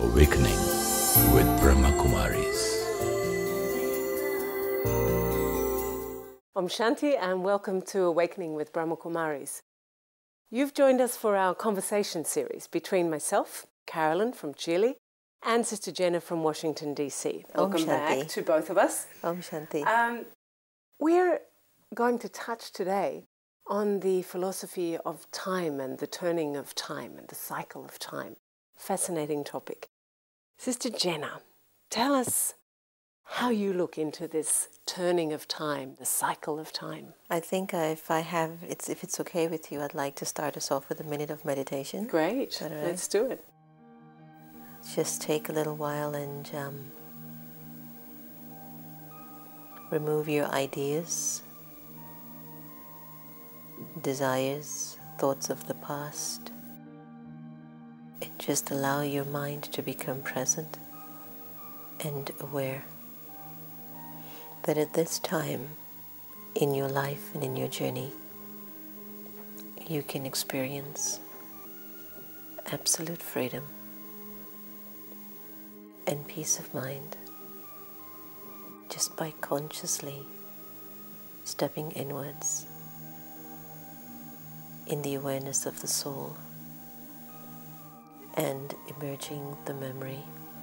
Awakening with Brahma Kumaris. Om Shanti and welcome to Awakening with Brahma Kumaris. You've joined us for our conversation series between myself, Carolyn from Chile, and Sister Jenna from Washington, D.C. Welcome back to both of us. Om Shanti. We're going to touch today on the philosophy of time and the turning of time and the cycle of time. Fascinating topic. Sister Jenna, tell us how you look into this turning of time, the cycle of time. I think if it's okay with you, I'd like to start us off with a minute of meditation. Great. Right? Let's do it. Just take a little while and remove your ideas, desires, thoughts of the past, and just allow your mind to become present and aware that at this time in your life and in your journey, you can experience absolute freedom and peace of mind just by consciously stepping inwards in the awareness of the soul and emerging the memory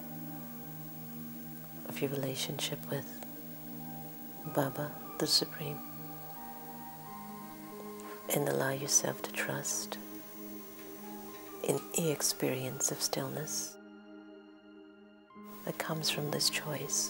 of your relationship with Baba, the Supreme, and allow yourself to trust in the experience of stillness that comes from this choice.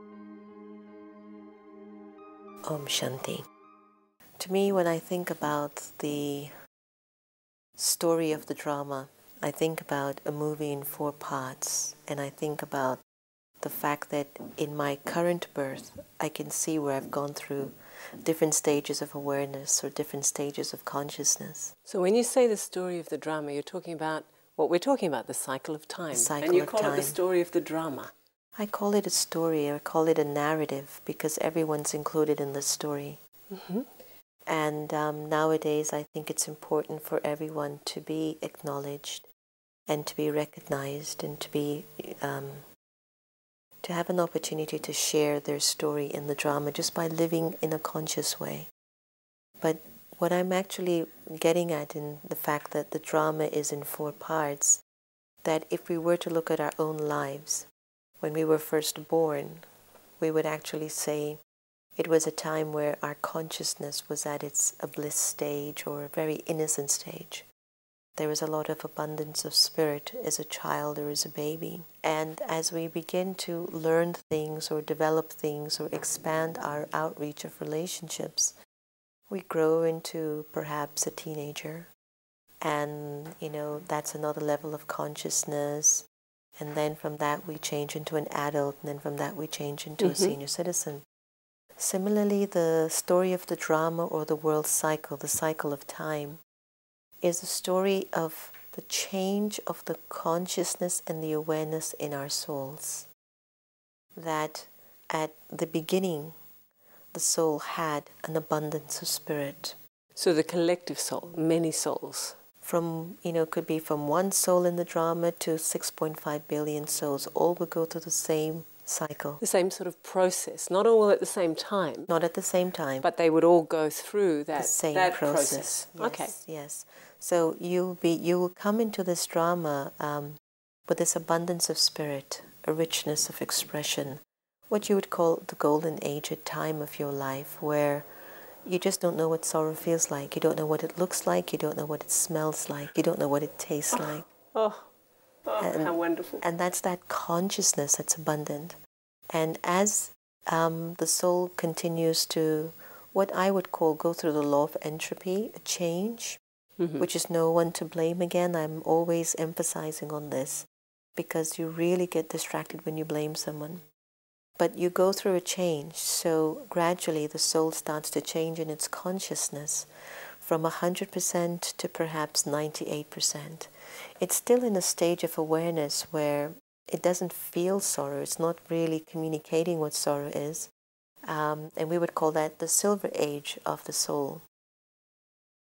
Om Shanti. To me, when I think about the story of the drama, I think about a movie in 4 parts, and I think about the fact that in my current birth, I can see where I've gone through different stages of awareness or different stages of consciousness. So when you say the story of the drama, you're talking about what we're talking about, the cycle of time. The cycle and you of call time. it the story of the drama. I call it a story, or I call it a narrative, because everyone's included in the story. Mm-hmm. And nowadays, I think it's important for everyone to be acknowledged and to be recognized and to be to have an opportunity to share their story in the drama just by living in a conscious way. But what I'm actually getting at in the fact that the drama is in 4 parts, that if we were to look at our own lives, when we were first born, we would actually say it was a time where our consciousness was at its a bliss stage or a very innocent stage. There was a lot of abundance of spirit as a child or as a baby. And as we begin to learn things or develop things or expand our outreach of relationships, we grow into perhaps a teenager. And, that's another level of consciousness. And then from that we change into an adult, and then from that we change into a senior citizen. Similarly, the story of the drama or the world cycle, the cycle of time, is a story of the change of the consciousness and the awareness in our souls. That at the beginning, the soul had an abundance of spirit. So the collective soul, many souls. From, could be from 1 soul in the drama to 6.5 billion souls, all would go through the same cycle. The same sort of process, not all at the same time. Not at the same time. But they would all go through that, the same that process. Yes, okay. Yes. So you will come into this drama with this abundance of spirit, a richness of expression, what you would call the golden age at time of your life, where you just don't know what sorrow feels like. You don't know what it looks like. You don't know what it smells like. You don't know what it tastes like. How wonderful. And that's that consciousness that's abundant. And as the soul continues to, what I would call, go through the law of entropy, a change, which is no one to blame again. I'm always emphasizing on this because you really get distracted when you blame someone. But you go through a change, so gradually the soul starts to change in its consciousness from 100% to perhaps 98%. It's still in a stage of awareness where it doesn't feel sorrow. It's not really communicating what sorrow is. And we would call that the silver age of the soul.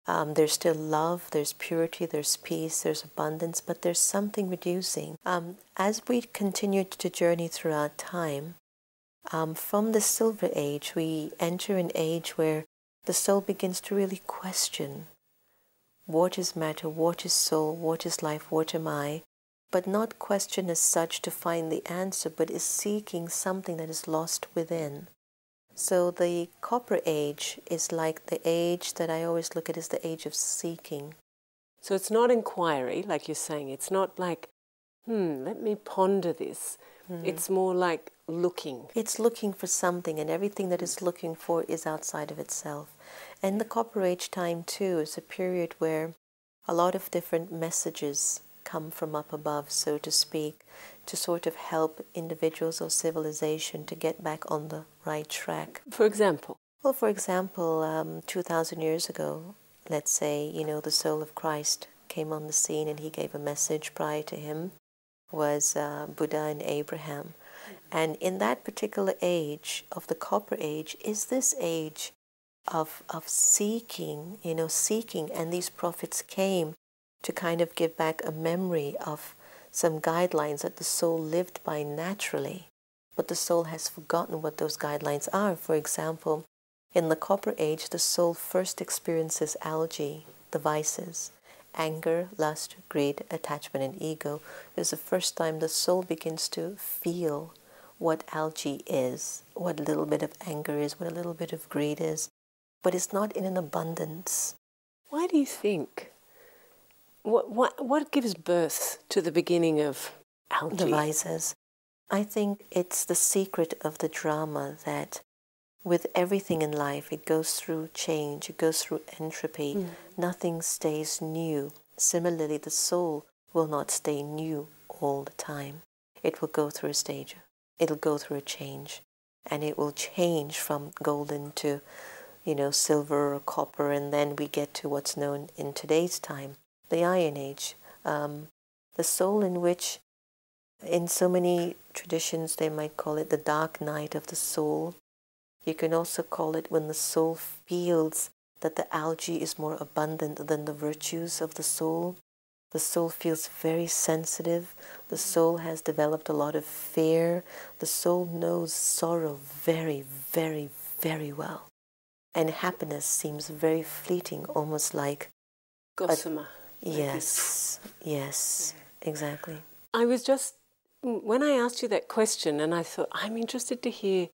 There's still love, there's purity, there's peace, there's abundance, but there's something reducing. As we continue to journey throughout time, from the Silver Age, we enter an age where the soul begins to really question what is matter, what is soul, what is life, what am I, but not question as such to find the answer, but is seeking something that is lost within. So the Copper Age is like the age that I always look at as the age of seeking. So it's not inquiry, like you're saying. It's not like, let me ponder this. It's more like looking. It's looking for something, and everything that it's looking for is outside of itself. And the Copper Age time, too, is a period where a lot of different messages come from up above, so to speak, to sort of help individuals or civilization to get back on the right track. For example? Well, for example, 2,000 years ago, let's say, the soul of Christ came on the scene and he gave a message. Prior to him was Buddha and Abraham. And in that particular age of the Copper Age is this age of seeking, seeking, and these prophets came to kind of give back a memory of some guidelines that the soul lived by naturally, but the soul has forgotten what those guidelines are. For example, in the Copper Age, the soul first experiences algae, the vices, anger, lust, greed, attachment, and ego. It's the first time the soul begins to feel what algae is, what a little bit of anger is, what a little bit of greed is, but it's not in an abundance. Why do you think? What gives birth to the beginning of algae? The vices. I think it's the secret of the drama that with everything in life, it goes through change, it goes through entropy. Nothing stays new. Similarly, the soul will not stay new all the time. It will go through a stage. It'll go through a change. And it will change from golden to, silver or copper. And then we get to what's known in today's time, the Iron Age. The soul in which, in so many traditions, they might call it the dark night of the soul. You can also call it when the soul feels that the algae is more abundant than the virtues of the soul. The soul feels very sensitive. The soul has developed a lot of fear. The soul knows sorrow very, very, very well. And happiness seems very fleeting, almost like gossamer. Yes, exactly. I was just, when I asked you that question, and I thought, I'm interested to hear,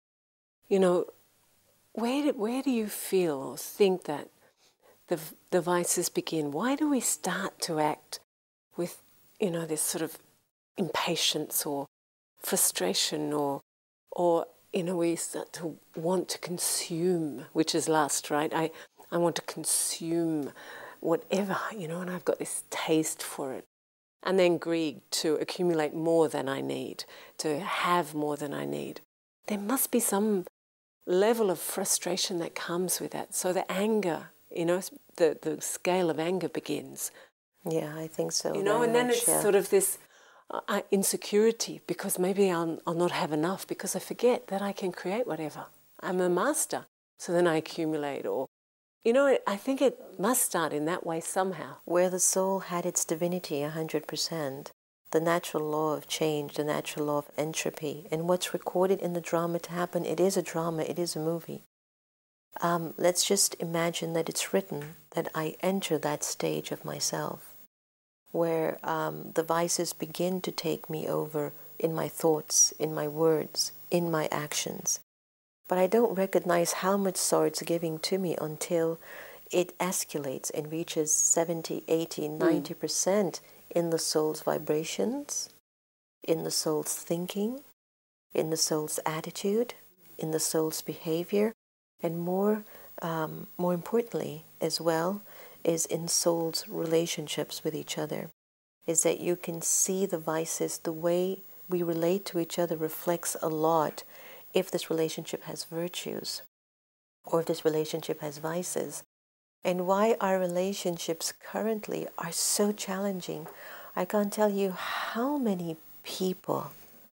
where do you feel or think that the vices begin? Why do we start to act with, this sort of impatience or frustration or we start to want to consume, which is lust, right? I want to consume whatever, and I've got this taste for it. And then greed, to accumulate more than I need, to have more than I need. There must be some level of frustration that comes with that. So the anger, the scale of anger begins. Yeah, I think so. And then it's sort of this insecurity, because maybe I'll not have enough, because I forget that I can create whatever. I'm a master. So then I accumulate, or I think it must start in that way somehow. Where the soul had its divinity 100%, the natural law of change, the natural law of entropy, and what's recorded in the drama to happen, it is a drama, it is a movie. Let's just imagine that it's written that I enter that stage of myself, where the vices begin to take me over in my thoughts, in my words, in my actions. But I don't recognize how much sorrow it's giving to me until it escalates and reaches 70, 80, 90% in the soul's vibrations, in the soul's thinking, in the soul's attitude, in the soul's behavior, and more importantly as well is in soul's relationships with each other. Is that you can see the vices, the way we relate to each other reflects a lot if this relationship has virtues or if this relationship has vices. And why our relationships currently are so challenging. I can't tell you how many people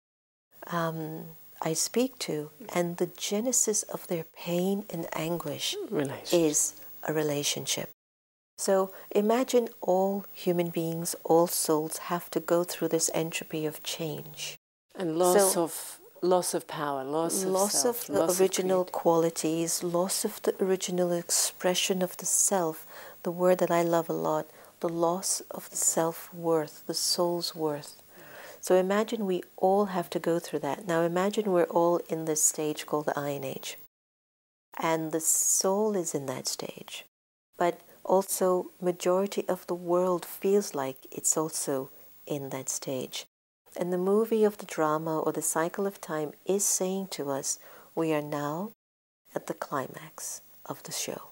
I speak to, and the genesis of their pain and anguish is a relationship. So imagine all human beings, all souls have to go through this entropy of change. And loss of power, loss of self, the loss original of qualities, loss of the original expression of the self, the word that I love a lot, the loss of the self-worth, the soul's worth. So imagine we all have to go through that. Now imagine we're all in this stage called the Iron Age. And the soul is in that stage. But also majority of the world feels like it's also in that stage. And the movie of the drama or the cycle of time is saying to us, we are now at the climax of the show.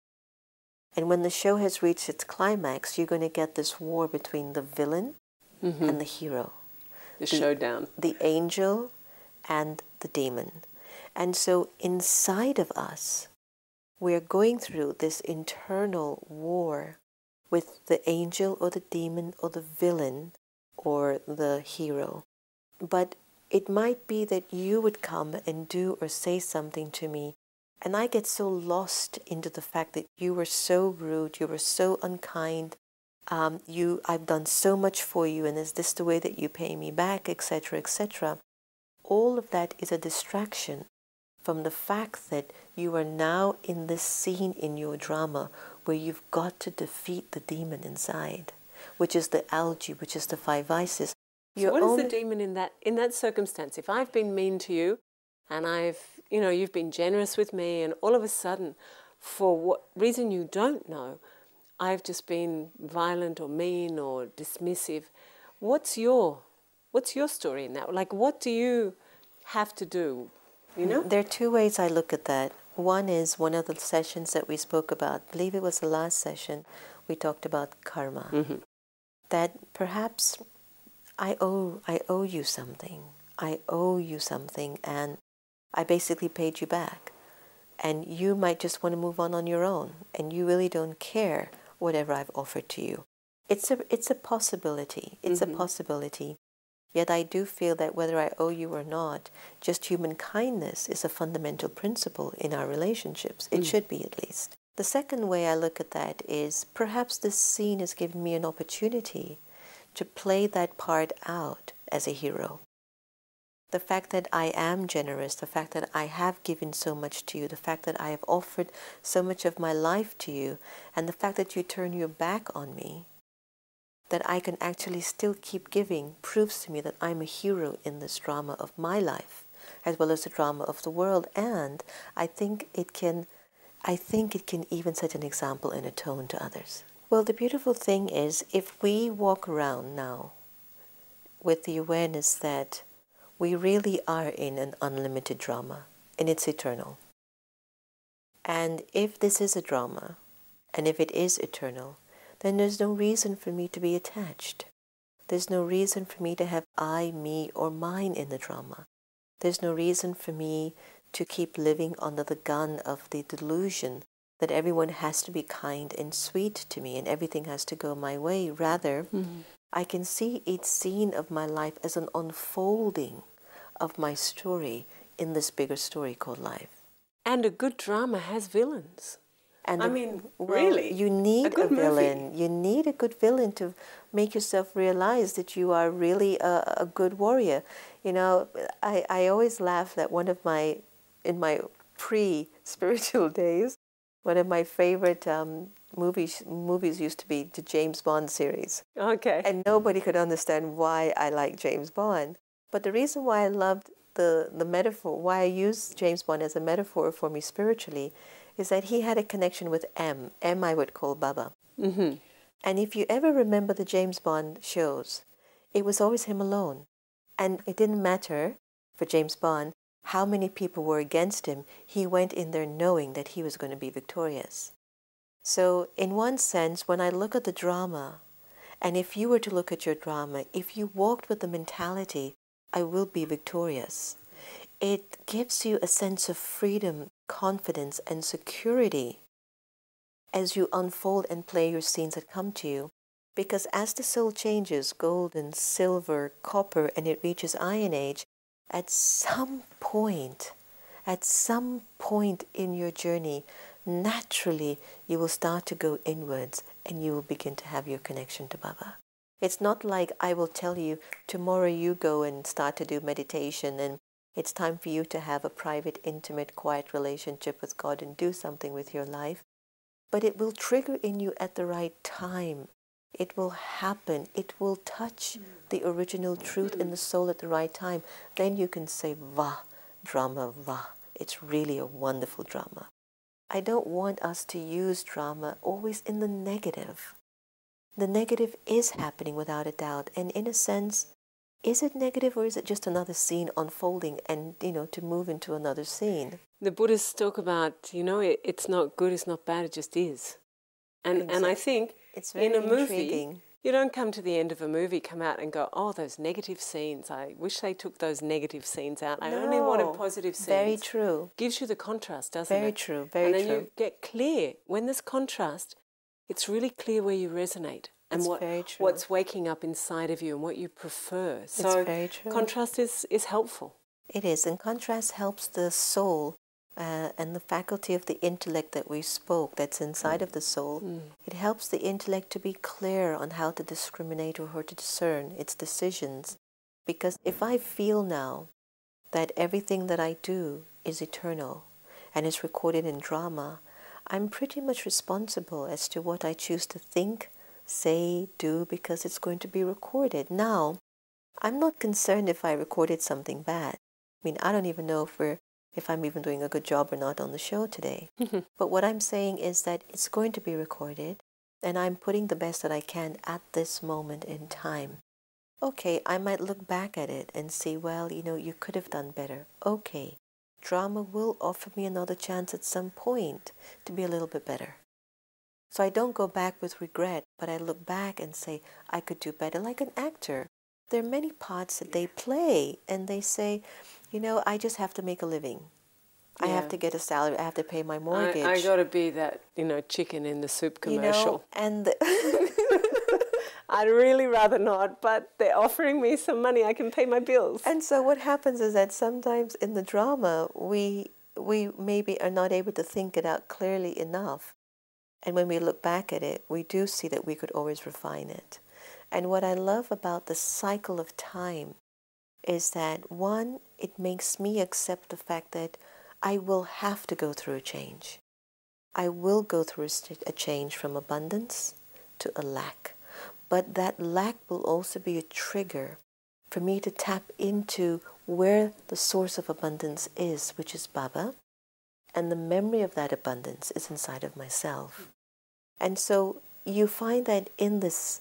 And when the show has reached its climax, you're going to get this war between the villain and the hero. the showdown. The angel and the demon. And so inside of us, we are going through this internal war with the angel or the demon or the villain or the hero. But it might be that you would come and do or say something to me, and I get so lost into the fact that you were so rude, you were so unkind, I've done so much for you, and is this the way that you pay me back, etc., etc. All of that is a distraction from the fact that you are now in this scene in your drama where you've got to defeat the demon inside, which is the algae, which is the five vices. So what is the demon in that circumstance? If I've been mean to you, and you've been generous with me, and all of a sudden, for what reason you don't know, I've just been violent or mean or dismissive. What's your story in that? Like, what do you have to do? There are two ways I look at that. One is one of the sessions that we spoke about. I believe it was the last session. We talked about karma. Mm-hmm. That perhaps I owe you something. I owe you something, and I basically paid you back. And you might just want to move on your own, and you really don't care whatever I've offered to you. It's a possibility. It's a possibility. Yet I do feel that whether I owe you or not, just human kindness is a fundamental principle in our relationships. It should be, at least. The second way I look at that is perhaps this scene has given me an opportunity to play that part out as a hero. The fact that I am generous, the fact that I have given so much to you, the fact that I have offered so much of my life to you, and the fact that you turn your back on me, that I can actually still keep giving, proves to me that I'm a hero in this drama of my life, as well as the drama of the world. And I think it can even set an example and a tone to others. Well, the beautiful thing is, if we walk around now with the awareness that we really are in an unlimited drama, and it's eternal. And if this is a drama, and if it is eternal, then there's no reason for me to be attached. There's no reason for me to have I, me, or mine in the drama. There's no reason for me to keep living under the gun of the delusion that everyone has to be kind and sweet to me and everything has to go my way. Rather, I can see each scene of my life as an unfolding of my story in this bigger story called life. And a good drama has villains. And really, you need a villain. Movie. You need a good villain to make yourself realize that you are really a good warrior. I always laugh that in my pre-spiritual days, one of my favorite movies used to be the James Bond series. Okay. And nobody could understand why I like James Bond. But the reason why I loved the metaphor, why I used James Bond as a metaphor for me spiritually, is that he had a connection with M. M I would call Baba. Mm-hmm. And if you ever remember the James Bond shows, it was always him alone. And it didn't matter for James Bond how many people were against him. He went in there knowing that he was going to be victorious. So in one sense, when I look at the drama, and if you were to look at your drama, if you walked with the mentality, I will be victorious, it gives you a sense of freedom, confidence, and security as you unfold and play your scenes that come to you. Because as the soul changes, gold and silver, copper, and it reaches Iron Age, at some point, at some point in your journey, naturally you will start to go inwards and you will begin to have your connection to Baba. It's not like I will tell you, tomorrow you go and start to do meditation and it's time for you to have a private, intimate, quiet relationship with God and do something with your life. But it will trigger in you at the right time. It will happen. It will touch the original truth in the soul at the right time. Then you can say, Vah, drama, Vah. It's really a wonderful drama. I don't want us to use drama always in the negative. The negative is happening without a doubt. And in a sense, is it negative or is it just another scene unfolding and, to move into another scene? The Buddhists talk about, it's not good, it's not bad, it just is. And I think it's very in a movie, intriguing. You don't come to the end of a movie, come out and go, oh, those negative scenes, I wish they took those negative scenes out. I only wanted positive scenes. Very true. Gives you the contrast, doesn't it? Very true, very true. And then you get clear. When there's contrast, it's really clear where you resonate and what's waking up inside of you and what you prefer. So very true. Contrast is helpful. It is, and contrast helps the soul and the faculty of the intellect that we spoke, that's inside of the soul. It helps the intellect to be clear on how to discriminate or how to discern its decisions. Because if I feel now that everything that I do is eternal and is recorded in drama, I'm pretty much responsible as to what I choose to think, say, do, because it's going to be recorded. Now, I'm not concerned if I recorded something bad. I mean, I don't even know if I'm even doing a good job or not on the show today. But what I'm saying is that it's going to be recorded, and I'm putting the best that I can at this moment in time. Okay, I might look back at it and see, well, you could have done better. Okay, drama will offer me another chance at some point to be a little bit better. So I don't go back with regret, but I look back and say, I could do better. Like an actor, there are many parts that they play, and they say, I just have to make a living. I have to get a salary. I have to pay my mortgage. I got to be that, chicken in the soup commercial. And I'd really rather not, but they're offering me some money. I can pay my bills. And so what happens is that sometimes in the drama, we maybe are not able to think it out clearly enough. And when we look back at it, we do see that we could always refine it. And what I love about the cycle of time is that, one, it makes me accept the fact that I will have to go through a change. I will go through a change from abundance to a lack. But that lack will also be a trigger for me to tap into where the source of abundance is, which is Baba. And the memory of that abundance is inside of myself. And so you find that in this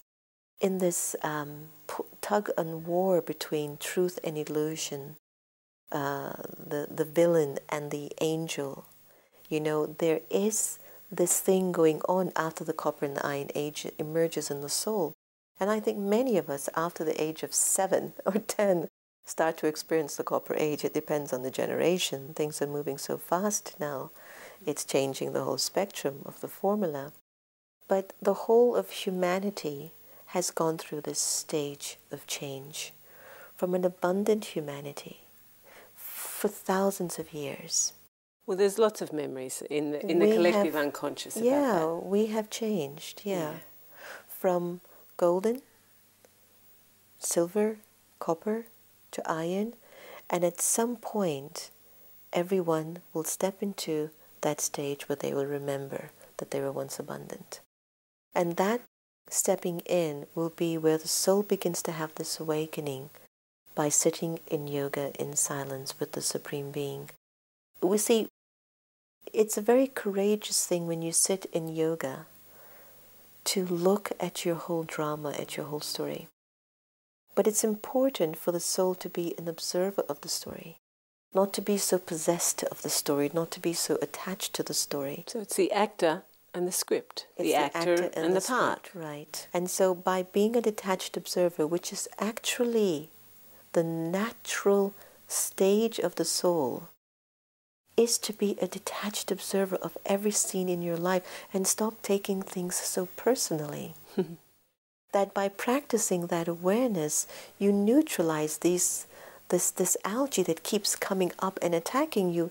tug and war between truth and illusion, the villain and the angel, there is this thing going on after the copper and the iron age emerges in the soul. And I think many of us, after the age of 7 or 10, start to experience the copper age. It depends on the generation. Things are moving so fast now. It's changing the whole spectrum of the formula. But the whole of humanity has gone through this stage of change from an abundant humanity for thousands of years. Well, there's lots of memories in the collective unconscious about that. Yeah, we have changed, from golden, silver, copper to iron, and at some point everyone will step into that stage where they will remember that they were once abundant. And that stepping in will be where the soul begins to have this awakening by sitting in yoga in silence with the Supreme Being. We see, it's a very courageous thing when you sit in yoga to look at your whole drama, at your whole story. But it's important for the soul to be an observer of the story, not to be so possessed of the story, not to be so attached to the story. So it's the actor and the script, it's the actor and the part. Script, right. And so by being a detached observer, which is actually the natural stage of the soul, is to be a detached observer of every scene in your life and stop taking things so personally. That by practicing that awareness, you neutralize this algae that keeps coming up and attacking you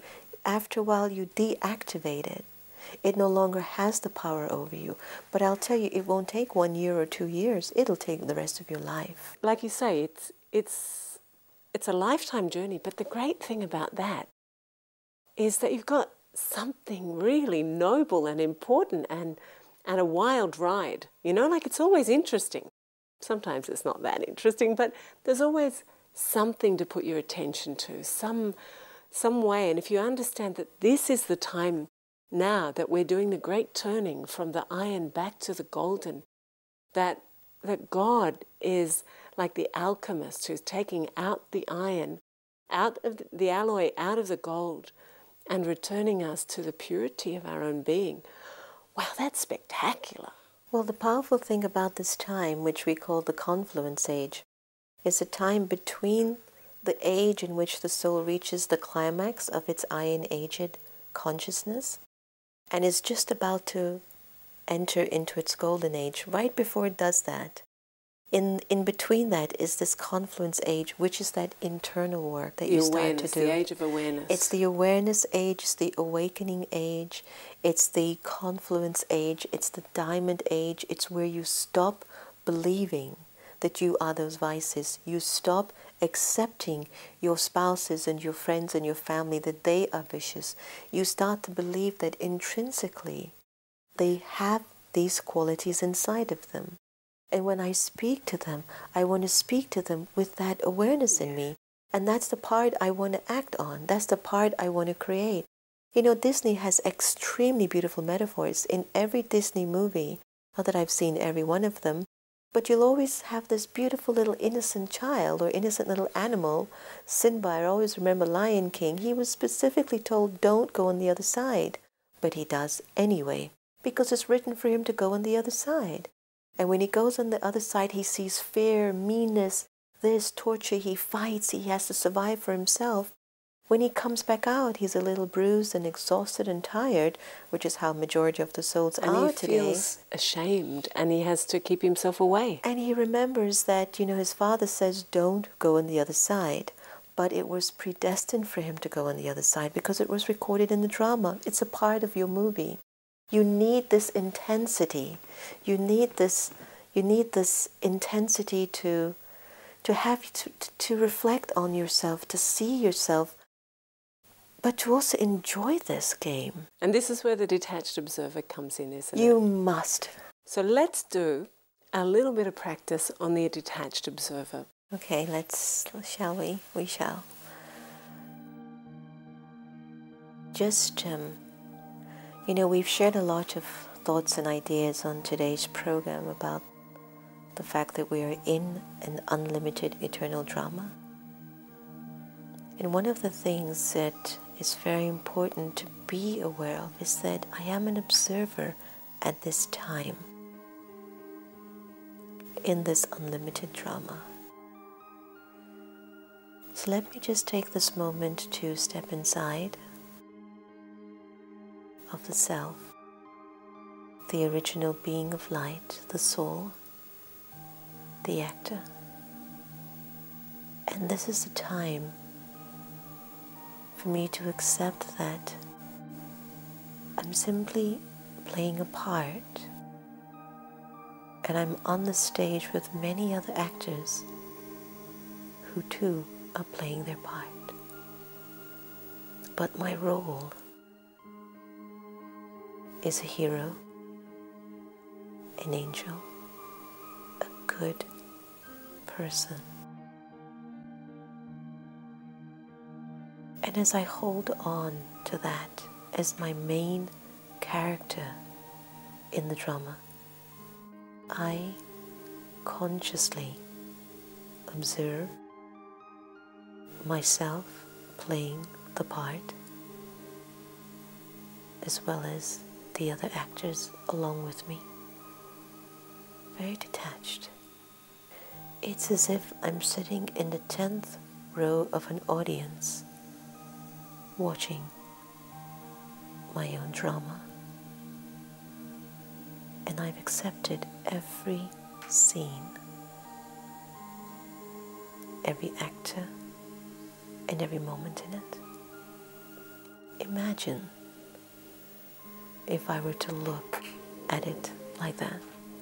after a while you deactivate it. It no longer has the power over you. But I'll tell you, it won't take 1 year or 2 years. It'll take the rest of your life. Like you say, it's a lifetime journey. But the great thing about that is that you've got something really noble and important and a wild ride. You know, like it's always interesting. Sometimes it's not that interesting, but there's always something to put your attention to, some way. And if you understand that this is the time now that we're doing the great turning from the iron back to the golden, that God is like the alchemist who's taking out the iron, out of the alloy, out of the gold, and returning us to the purity of our own being. Wow, that's spectacular. Well, the powerful thing about this time, which we call the confluence age, is a time between the age in which the soul reaches the climax of its iron-aged consciousness and is just about to enter into its golden age. Right before it does that, in between that is this confluence age, which is that internal work that you start to do. The age of awareness. It's the awareness age, it's the awakening age, it's the confluence age, it's the diamond age. It's where you stop believing that you are those vices. You stop accepting your spouses and your friends and your family, that they are vicious. You start to believe that intrinsically they have these qualities inside of them. And when I speak to them, I want to speak to them with that awareness in me. And that's the part I want to act on. That's the part I want to create. You know, Disney has extremely beautiful metaphors in every Disney movie. Not that I've seen every one of them, but you'll always have this beautiful little innocent child or innocent little animal. Simba, I always remember Lion King, he was specifically told, don't go on the other side. But he does anyway, because it's written for him to go on the other side. And when he goes on the other side, he sees fear, meanness, this torture, he fights, he has to survive for himself. When he comes back out, he's a little bruised and exhausted and tired, which is how majority of the souls are today. And he feels ashamed and he has to keep himself away. And he remembers that, you know, his father says, don't go on the other side. But it was predestined for him to go on the other side because it was recorded in the drama. It's a part of your movie. You need this intensity. You need this intensity to have to reflect on yourself, to see yourself, but to also enjoy this game. And this is where the detached observer comes in, isn't it? You must. So let's do a little bit of practice on the detached observer. Okay, shall we? We shall. Just, you know, we've shared a lot of thoughts and ideas on today's program about the fact that we are in an unlimited eternal drama. And one of the things that is very important to be aware of is that I am an observer at this time in this unlimited drama. So let me just take this moment to step inside of the self, the original being of light, the soul, the actor. And this is the time for me to accept that I'm simply playing a part, and I'm on the stage with many other actors who too are playing their part. But my role is a hero, an angel, a good person. And as I hold on to that as my main character in the drama, I consciously observe myself playing the part, as well as the other actors along with me. Very detached. It's as if I'm sitting in the 10th row of an audience watching my own drama. And I've accepted every scene, every actor, and every moment in it. Imagine if I were to look at it like that.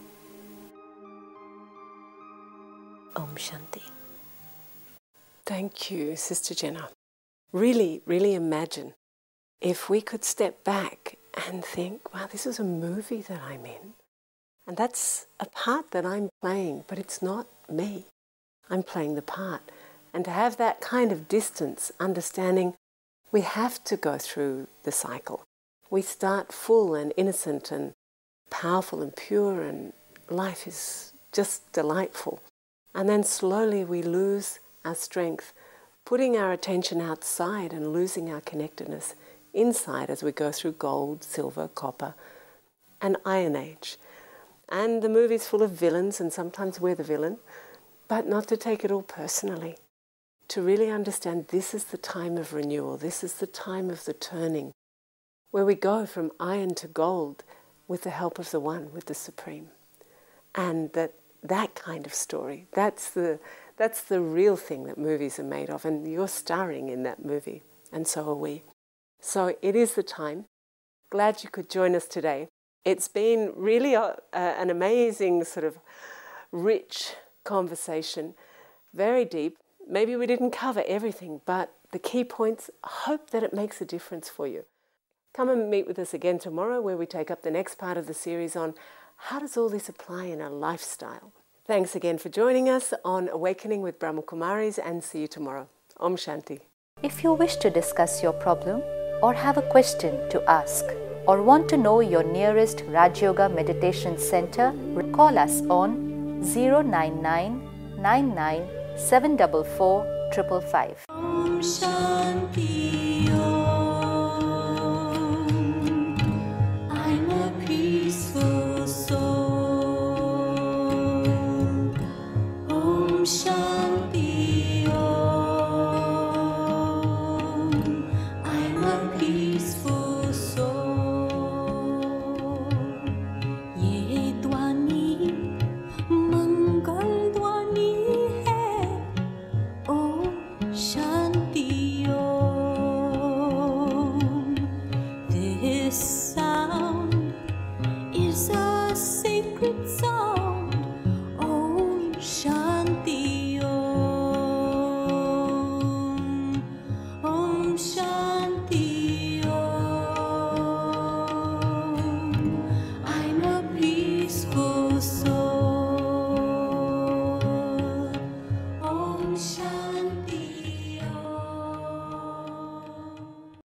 Om Shanti. Thank you, Sister Jenna. Really, really imagine if we could step back and think, wow, this is a movie that I'm in. And that's a part that I'm playing, but it's not me. I'm playing the part. And to have that kind of distance, understanding we have to go through the cycle. We start full and innocent and powerful and pure, and life is just delightful. And then slowly we lose our strength, putting our attention outside and losing our connectedness inside as we go through gold, silver, copper, and Iron Age. And the movie's full of villains, and sometimes we're the villain, but not to take it all personally. To really understand this is the time of renewal, this is the time of the turning, where we go from iron to gold with the help of the One, with the Supreme. And that kind of story, that's the real thing that movies are made of, and you're starring in that movie, and so are we. So it is the time. Glad you could join us today. It's been really an amazing sort of rich conversation, very deep. Maybe we didn't cover everything, but the key points, I hope that it makes a difference for you. Come and meet with us again tomorrow, where we take up the next part of the series on how does all this apply in our lifestyle. Thanks again for joining us on Awakening with Brahma Kumaris, and see you tomorrow. Om Shanti. If you wish to discuss your problem or have a question to ask or want to know your nearest Raj Yoga Meditation Center, call us on 099 99 744 555. Om Shanti.